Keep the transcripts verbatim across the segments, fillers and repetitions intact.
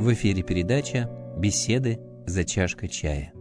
В эфире передача «Беседы за чашкой чая».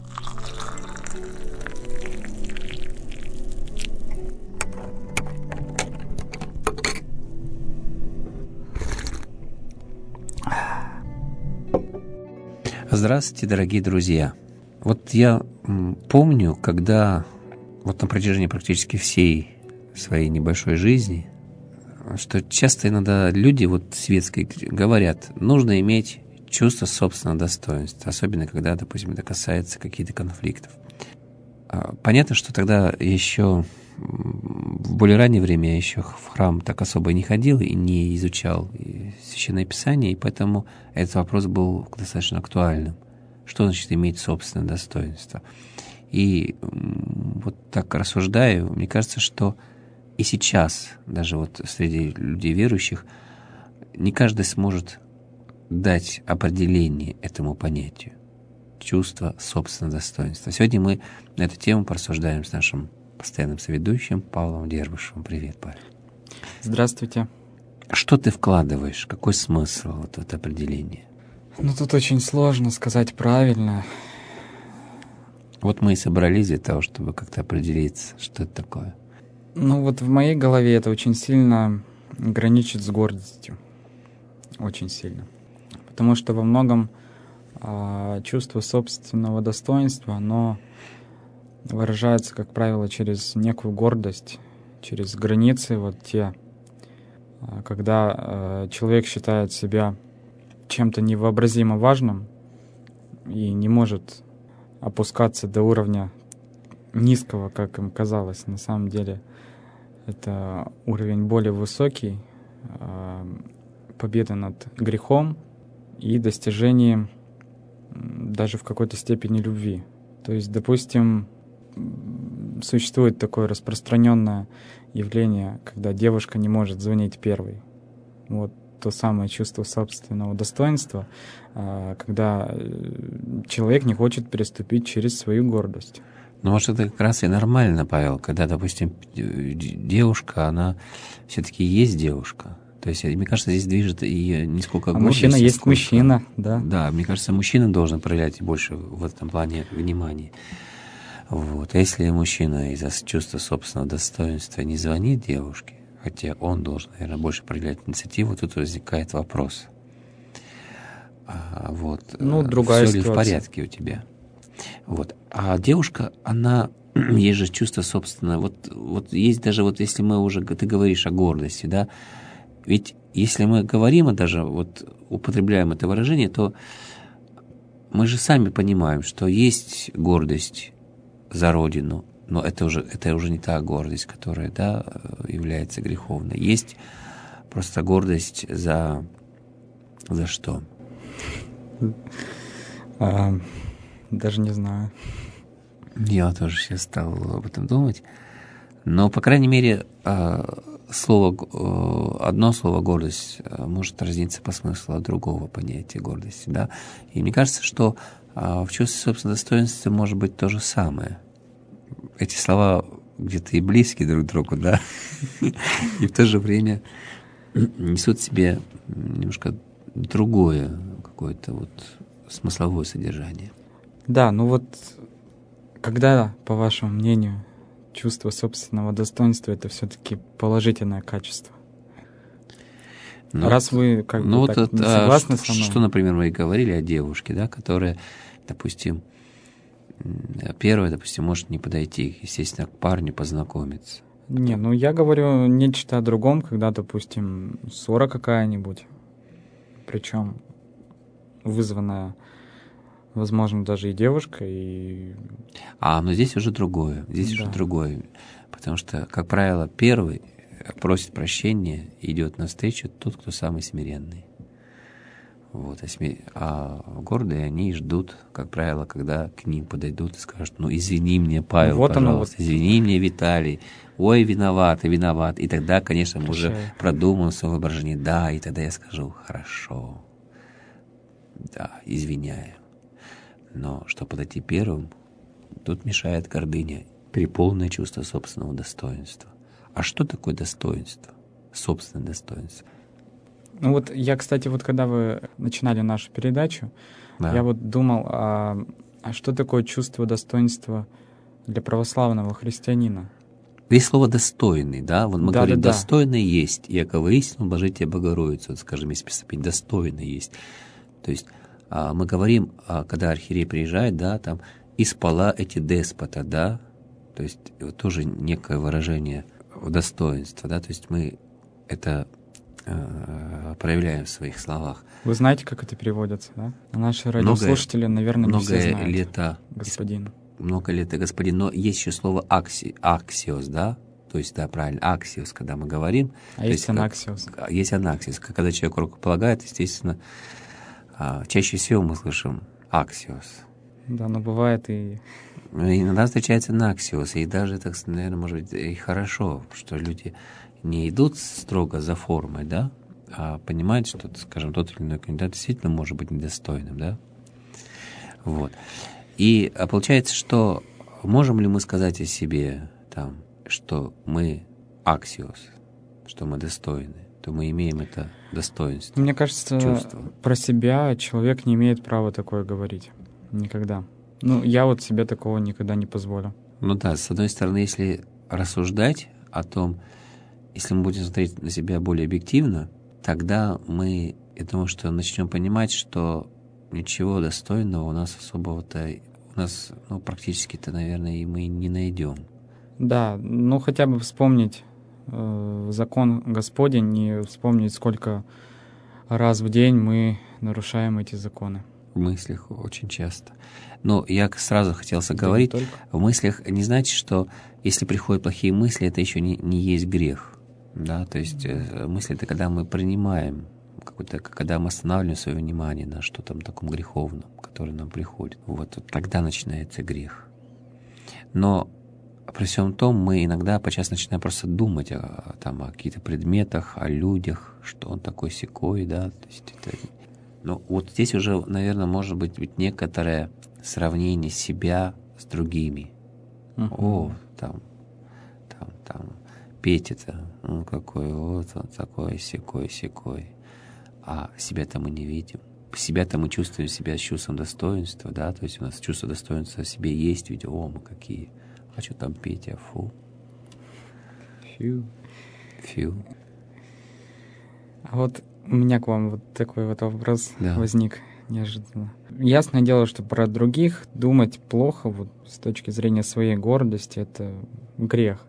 Здравствуйте, дорогие друзья! Вот я помню, когда вот на протяжении практически всей своей небольшой жизни, что часто иногда люди вот светские говорят, нужно иметь чувство собственного достоинства, особенно когда, допустим, это касается каких-то конфликтов. Понятно, что тогда еще в более раннее время я еще в храм так особо не ходил и не изучал Священное Писание, и поэтому этот вопрос был достаточно актуальным. Что значит иметь собственное достоинство? И вот так рассуждаю, мне кажется, что и сейчас, даже вот среди людей верующих, не каждый сможет дать определение этому понятию. Чувство собственного достоинства. Сегодня мы на эту тему порассуждаем с нашим постоянным соведущим Павлом Дербышевым. Привет, Павел. Здравствуйте. Что ты вкладываешь? Какой смысл вот в это определение? Ну, тут очень сложно сказать правильно. Вот мы и собрались для того, чтобы как-то определиться, что это такое. Ну, вот в моей голове это очень сильно граничит с гордостью. Очень сильно. Потому что во многом а, чувство собственного достоинства, оно выражается, как правило, через некую гордость, через границы вот те, а, когда а, человек считает себя чем-то невообразимо важным и не может опускаться до уровня низкого, как им казалось. На самом деле это уровень более высокий, победа над грехом и достижение даже в какой-то степени любви. То есть, допустим, существует такое распространенное явление, когда девушка не может звонить первой. Вот то самое чувство собственного достоинства, когда человек не хочет переступить через свою гордость. Ну, может, это как раз и нормально, Павел, когда, допустим, девушка, она все-таки есть девушка. То есть, мне кажется, здесь движет ее не сколько гордость. А мужчина есть сколько... мужчина, да. Да, мне кажется, мужчина должен проявлять больше в этом плане внимания. Вот. А если мужчина из-за чувства собственного достоинства не звонит девушке, хотя он должен, наверное, больше проявлять инициативу, тут возникает вопрос. А, вот. Ну, другая Все ли ситуация. в порядке у тебя? Вот. А девушка, она, есть же чувство собственное. Вот, вот есть даже, вот если мы уже, ты говоришь о гордости, да, ведь если мы говорим, а даже вот употребляем это выражение, то мы же сами понимаем, что есть гордость за Родину, но это уже, это уже не та гордость, которая, да, является греховной. Есть просто гордость за, за что? А, даже не знаю. Я тоже сейчас стал об этом думать. Но, по крайней мере, слово, одно слово «гордость» может разниться по смыслу от другого понятия гордости. Да? И мне кажется, что в чувстве собственного достоинства может быть то же самое. Эти слова где-то и близки друг к другу, да, и в то же время несут в себе немножко другое какое-то вот смысловое содержание. Да, ну вот когда, по вашему мнению, чувство собственного достоинства — это все-таки положительное качество? Ну, Раз вы как ну бы вот так это, не согласны а, со мной. Что, например, мы и говорили о девушке, да, которая, допустим, первая, допустим, может не подойти, естественно, к парню познакомиться. Не, ну я говорю нечто о другом, когда, допустим, ссора какая-нибудь, причем вызванная, возможно, даже и девушкой, и... А, но здесь уже другое, здесь Да. уже другое, потому что, как правило, первый просит прощения, идет навстречу тот, кто самый смиренный. Вот, а, сме... а гордые они ждут, как правило, когда к ним подойдут и скажут: ну, извини мне, Павел, вот пожалуйста, вот. извини мне, Виталий, ой, виноват, и виноват. И тогда, конечно, мы уже продумаем свое воображение. Да, и тогда я скажу: хорошо, да, извиняю. Но что подойти первым, тут мешает гордыня, переполненное чувство собственного достоинства. А что такое достоинство? Собственное достоинство? Ну вот я, кстати, вот когда вы начинали нашу передачу, Да. я вот думал, а, а что такое чувство достоинства для православного христианина? Есть слово «достойный», да? Вот мы Да, говорим, да, да. «достойный есть, яко истину блажите Богородицу». Вот, скажем, есть песнопение «достойный есть». То есть а, мы говорим, а, когда архиерей приезжает, да, там «и спала эти деспота», да? То есть вот тоже некое выражение достоинства, да? То есть мы это э, проявляем в своих словах. Вы знаете, как это переводится, да? А наши Многое- радиослушатели, наверное, не все Многое знают. лето, Господин. много лет, господин, но есть еще слово акси, аксиос, да? То есть, да, правильно, аксиос, когда мы говорим. А то есть как- анаксиос. Есть анаксиос. Когда человек рукополагает, естественно, а, чаще всего мы слышим аксиос. Да, но бывает и... Но иногда встречается наксиос, и даже, так, наверное, может быть, и хорошо, что люди не идут строго за формой, да, а понимают, что, скажем, тот или иной кандидат действительно может быть недостойным, да. Вот. И а получается, что можем ли мы сказать о себе, там, что мы аксиос, что мы достойны, то мы имеем это достоинство. Мне кажется, чувство. про себя человек не имеет права такое говорить. Никогда. Ну, я вот себе такого никогда не позволю. Ну да, с одной стороны, если рассуждать о том, если мы будем смотреть на себя более объективно, тогда мы, я думаю, что начнем понимать, что ничего достойного у нас особого-то, у нас, ну, практически-то, наверное, и мы не найдем. Да, ну хотя бы вспомнить э, закон Господень и вспомнить, сколько раз в день мы нарушаем эти законы. В мыслях очень часто. Но я сразу хотел Да не говорить, только. в мыслях не значит, что если приходят плохие мысли, это еще не, не есть грех. Да? То есть э, мысли — это когда мы принимаем, какой-то, когда мы останавливаем свое внимание на что-то таком греховном, которое нам приходит. Вот, вот тогда начинается грех. Но при всем том мы иногда подчас начинаем просто думать о, там, о каких-то предметах, о людях, что он такой сякой, да. То есть это... Но вот здесь уже, наверное, может быть ведь некоторое сравнение себя с другими. Мгм. О, там, там, там, Петя-то, ну какой, вот он такой, сякой, сякой. А себя-то мы не видим. Себя-то мы чувствуем себя с чувством достоинства, да, то есть у нас чувство достоинства в себе есть, ведь, о, мы какие. А что там Петя, фу. Фью. Фью. А вот у меня к вам вот такой вот вопрос Да. возник неожиданно. Ясное дело, что про других думать плохо вот с точки зрения своей гордости — это грех.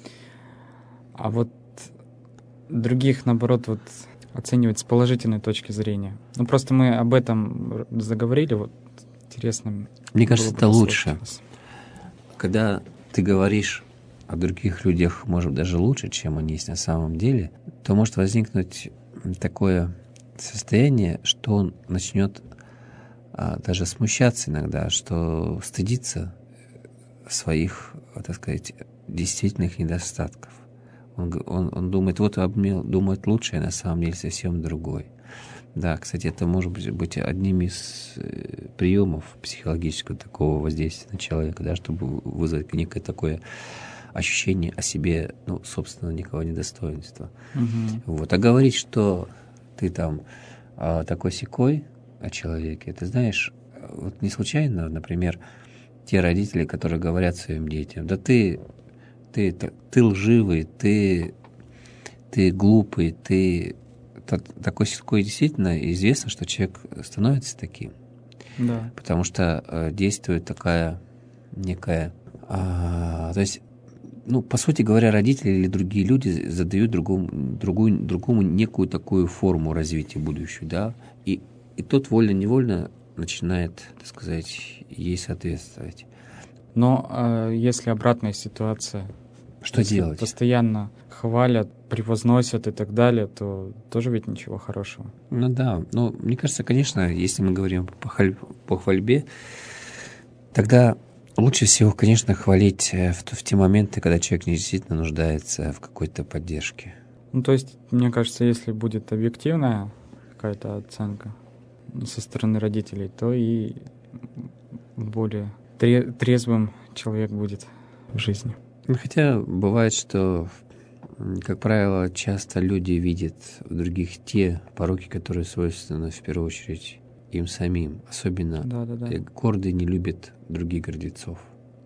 А вот других, наоборот, вот оценивать с положительной точки зрения. Ну, просто мы об этом заговорили, вот интересно. Мне кажется, было бы это послушать лучше. вас. Когда ты говоришь о других людях, может, даже лучше, чем они есть на самом деле, то может возникнуть такое состояние, что он начнет а, даже смущаться иногда, что стыдиться своих, так сказать, действительных недостатков. Он, г- он, он думает, вот обмел, думает лучше, а на самом деле совсем другой. Да, кстати, это может быть, быть одним из э, приемов психологического такого воздействия на человека, да, чтобы вызвать некое такое ощущение о себе, ну, собственно, никакого недостоинства. Мгм. Вот. А говорить, что ты там а, такой-сякой о человеке, ты знаешь, вот не случайно, например, те родители, которые говорят своим детям, да ты, ты, ты, ты лживый, ты, ты глупый, ты та- такой-сякой. Действительно известно, что человек становится таким, Да. потому что э, действует такая некая... а, то есть, ну, по сути говоря, родители или другие люди задают другому, другую, другому некую такую форму развития будущего, да, и, и тот вольно-невольно начинает, так сказать, ей соответствовать. Но э, если обратная ситуация, Что если делать? постоянно хвалят, превозносят и так далее, то тоже ведь ничего хорошего. Ну да, ну, мне кажется, конечно, если мы говорим по, халь- по хвальбе, тогда лучше всего, конечно, хвалить э, в, т- в те моменты, когда человек действительно нуждается в какой-то поддержке. Ну, то есть, мне кажется, если будет объективная какая-то оценка со стороны родителей, то и более тре- трезвым человек будет в жизни. Ну, хотя бывает, что как правило, часто люди видят в других те пороки, которые свойственны в первую очередь им самим. Особенно Да, да, да. гордые не любят других гордецов.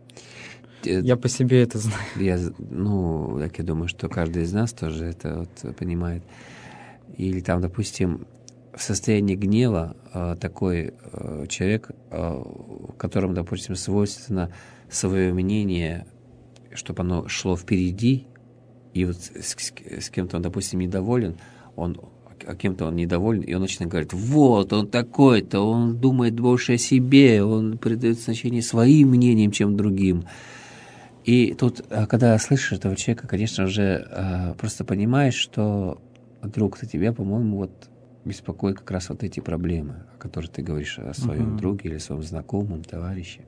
Я по себе это знаю. Я, ну, так я думаю, что каждый из нас тоже это вот понимает. Или там, допустим, в состоянии гнева э, такой э, человек, э, которому, допустим, свойственно свое мнение, чтобы оно шло впереди, и вот с, с, с кем-то он, допустим, недоволен, он, а кем-то он недоволен, и он начинает говорить: вот, он такой-то, он думает больше о себе, он придает значение своим мнениям, чем другим. И тут, когда слышишь этого человека, конечно же, э, просто понимаешь, что, друг-то, тебя, по-моему, вот беспокоит как раз вот эти проблемы, о которых ты говоришь, о своем uh-huh. друге или своем знакомом, товарище,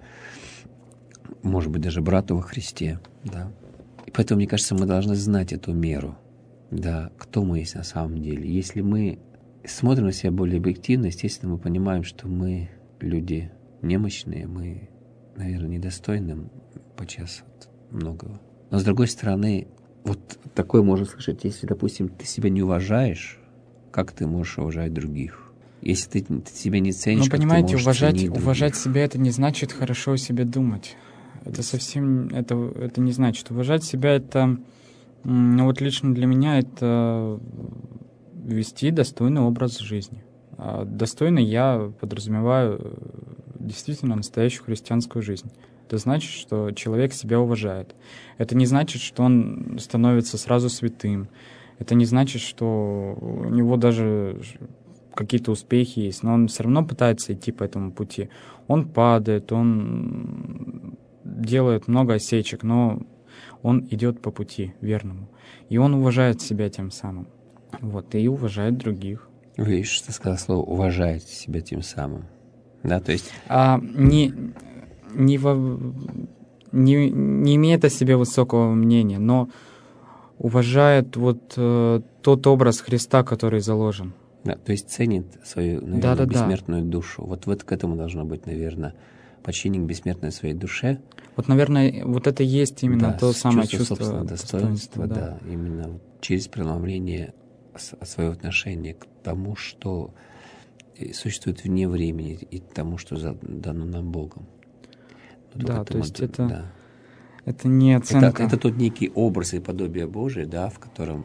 может быть, даже брату во Христе, да. И поэтому, мне кажется, мы должны знать эту меру, да, кто мы есть на самом деле. Если мы смотрим на себя более объективно, естественно, мы понимаем, что мы люди немощные, мы, наверное, недостойны подчас от многого. Но, с другой стороны, вот такое можно слышать, если, допустим, ты себя не уважаешь, как ты можешь уважать других? Если ты, ты себя не ценишь, ну, как понимаете, ты можешь уважать, ценить уважать других? себя — это не значит хорошо о себе думать. Это совсем, это, это не значит. Уважать себя — это, ну вот лично для меня, это вести достойный образ жизни. А достойно я подразумеваю действительно настоящую христианскую жизнь. Это значит, что человек себя уважает. Это не значит, что он становится сразу святым. Это не значит, что у него даже какие-то успехи есть, но он все равно пытается идти по этому пути. Он падает, он делает много осечек, но он идет по пути верному. И он уважает себя тем самым. Вот, и уважает других. Видишь, ты сказал слово «уважает себя тем самым». Да, то есть... А, не, не, во, не, не имеет о себе высокого мнения, но уважает вот э, тот образ Христа, который заложен. Да, то есть ценит свою, наверное, да, да, бессмертную да. душу. Вот, вот к этому должно быть, наверное, почтение к бессмертной своей душе. Вот, наверное, вот это и есть именно да, то самое чувство, чувство достоинства. Да, да. да, именно через преломление своего отношения к тому, что существует вне времени, и к тому, что дано нам Богом. Вот да, то есть да, это, да. это не оценка. Это, это тот некий образ и подобие Божие, да, в котором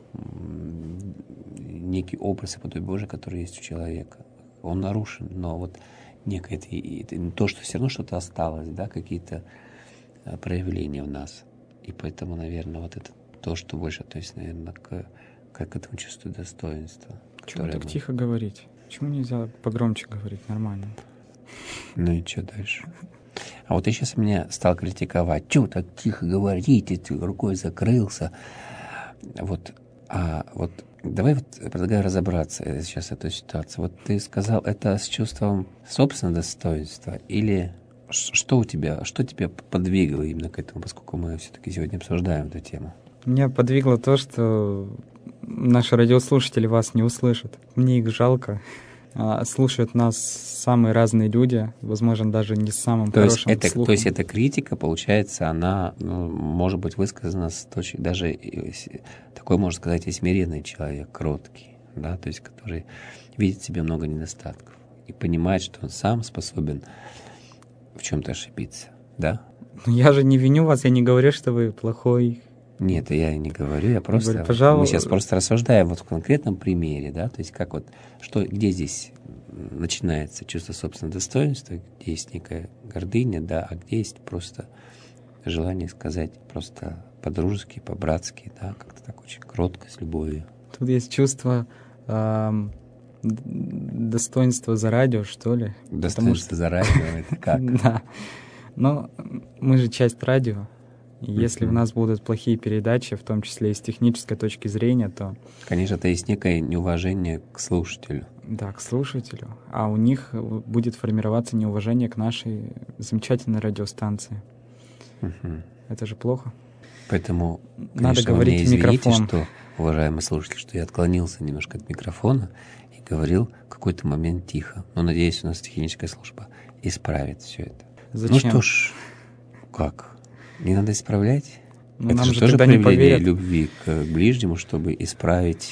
некий образ и подобие Божие, который есть у человека. Он нарушен, но вот некое это, это то, что все равно что-то осталось, да, какие-то проявления в нас. И поэтому, наверное, вот это то, что больше относится, наверное, к, к этому чувству достоинства. Почему так мы... тихо говорить? Почему нельзя погромче говорить? Нормально. Ну и что дальше? А вот ты сейчас меня стал критиковать. Чего так тихо говорите? Ты рукой закрылся. Вот, а вот давай вот предлагаю разобраться сейчас с этой ситуацией. Вот ты сказал, это с чувством собственного достоинства или что у тебя, что тебя подвигло именно к этому, поскольку мы все-таки сегодня обсуждаем эту тему? Меня подвигло то, что наши радиослушатели вас не услышат. Мне их жалко. Слушают нас самые разные люди, возможно, даже не с самым то хорошим есть это, слухом. То есть эта критика, получается, она ну, может быть высказана с точки, даже такой, можно сказать, и смиренный человек, кроткий, да, то есть который видит в себе много недостатков и понимает, что он сам способен в чем-то ошибиться, да? Я же не виню вас, я не говорю, что вы плохой. Нет, я не говорю, я просто... Говорю, пожалуй... Мы сейчас просто рассуждаем вот в конкретном примере, да, то есть как вот, что, где здесь начинается чувство собственного достоинства, где есть некая гордыня, да, а где есть просто желание сказать просто по-дружески, по-братски, да, как-то так очень кротко, с любовью. Тут есть чувство э, достоинства за радио, что ли. Достоинство за радио, это как? Да, но мы же часть радио. Если mm-hmm. у нас будут плохие передачи, в том числе и с технической точки зрения, то... Конечно, это есть некое неуважение к слушателю. Да, к слушателю. А у них будет формироваться неуважение к нашей замечательной радиостанции. Mm-hmm. Это же плохо. Поэтому, конечно, надо говорить в микрофон. Извините, что, уважаемые слушатели, что я отклонился немножко от микрофона и говорил в какой-то момент тихо. Но, надеюсь, у нас техническая служба исправит все это. Зачем? Ну что ж, как... Не надо исправлять? Но это нам же, же тоже тогда не проявление поверят. любви к ближнему, чтобы исправить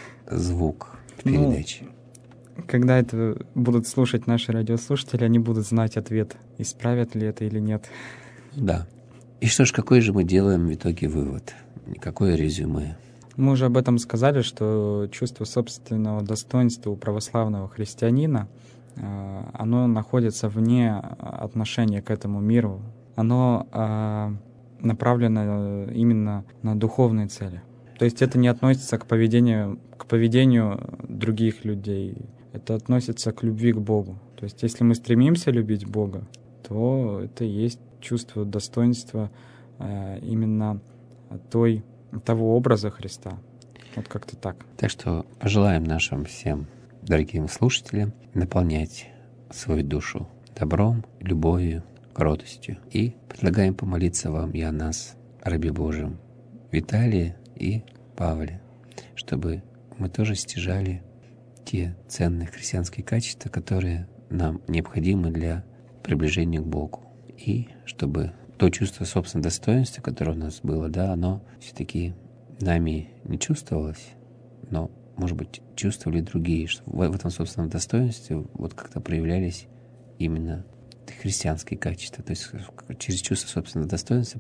звук в Ну, передаче. Когда это будут слушать наши радиослушатели, они будут знать ответ, исправят ли это или нет. Да. И что ж, какой же мы делаем в итоге вывод? Какое резюме? Мы уже об этом сказали, что чувство собственного достоинства у православного христианина, э, оно находится вне отношения к этому миру. Оно э, направлено именно на духовные цели. То есть это не относится к поведению, к поведению других людей. Это относится к любви к Богу. То есть если мы стремимся любить Бога, то это и есть чувство достоинства э, именно той, того образа Христа. Вот как-то так. Так что пожелаем нашим всем дорогим слушателям наполнять свою душу добром, любовью, кротостью. И предлагаем помолиться вам и о нас, рабе Божьем Виталии и Павле, чтобы мы тоже стяжали те ценные христианские качества, которые нам необходимы для приближения к Богу. И чтобы то чувство собственного достоинства, которое у нас было, да, оно все-таки нами не чувствовалось, но, может быть, чувствовали другие, что в этом собственном достоинстве вот как-то проявлялись именно христианские качества. То есть через чувство собственного достоинства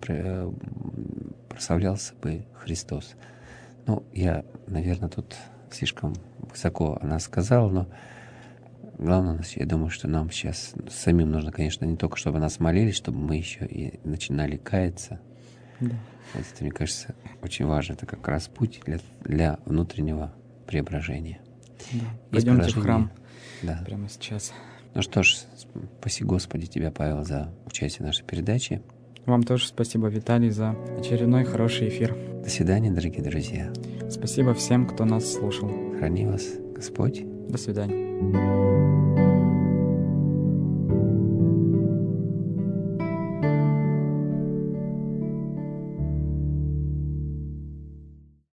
прославлялся бы Христос. Ну, я, наверное, тут слишком высоко о нас сказал, но главное, я думаю, что нам сейчас самим нужно, конечно, не только чтобы нас молились, чтобы мы еще и начинали каяться. Да. Вот это, мне кажется, очень важно. Это как раз путь для, для внутреннего преображения. Да. Пойдемте в храм да. прямо сейчас. Ну что ж, спаси Господи Тебя, Павел, за участие в нашей передаче. Вам тоже спасибо, Виталий, за очередной хороший эфир. До свидания, дорогие друзья. Спасибо всем, кто нас слушал. Храни вас Господь. До свидания.